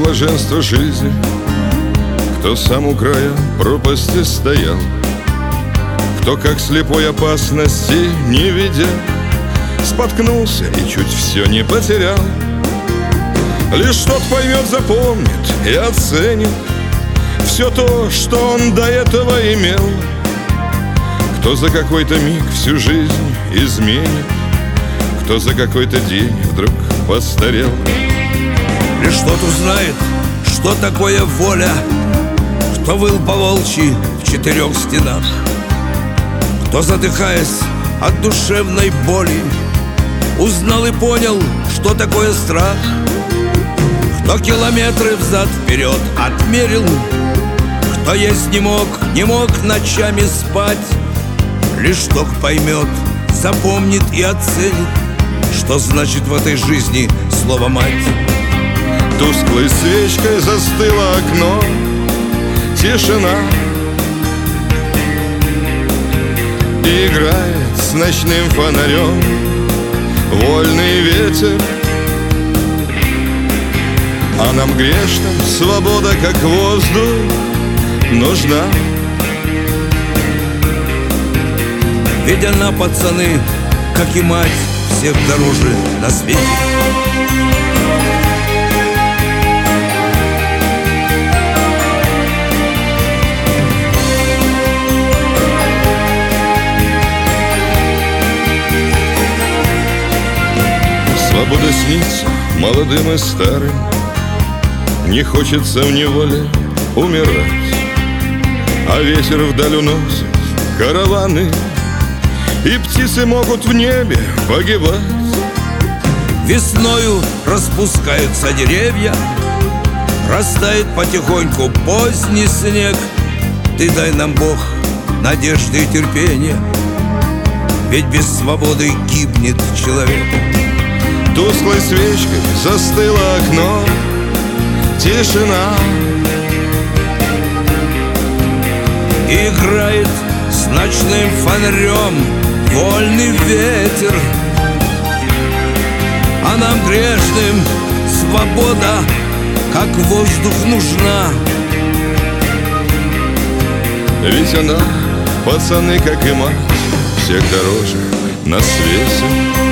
блаженство жизни, кто сам у края пропасти стоял, кто, как слепой, опасности не видя, споткнулся и чуть все не потерял. Лишь тот поймет, запомнит и оценит все то, что он до этого имел, кто за какой-то миг всю жизнь изменит, кто за какой-то день вдруг постарел. Лишь тот узнает, что такое воля, кто выл по-волчьи в 4 стенах, кто, задыхаясь от душевной боли, узнал и понял, что такое страх, кто километры взад-вперед отмерил, кто есть не мог ночами спать. Лишь тот поймет, запомнит и оценит, что значит в этой жизни слово «мать». Тусклой свечкой застыло окно, тишина, и играет с ночным фонарем вольный ветер. А нам грешным свобода, как воздух, нужна. Ведь она, пацаны, как и мать, всех дороже на свете. Свобода снится молодым и старым, не хочется в неволе умирать, а ветер вдаль уносит караваны, и птицы могут в небе погибать. Весною распускаются деревья, растает потихоньку поздний снег. Ты дай нам, Бог, надежды и терпения, ведь без свободы гибнет человек. Тусклой свечкой застыло окно, тишина, играет с ночным фонарем вольный ветер. А нам грешным свобода, как воздух, нужна. Ведь она, пацаны, как и мать, всех дороже на свете.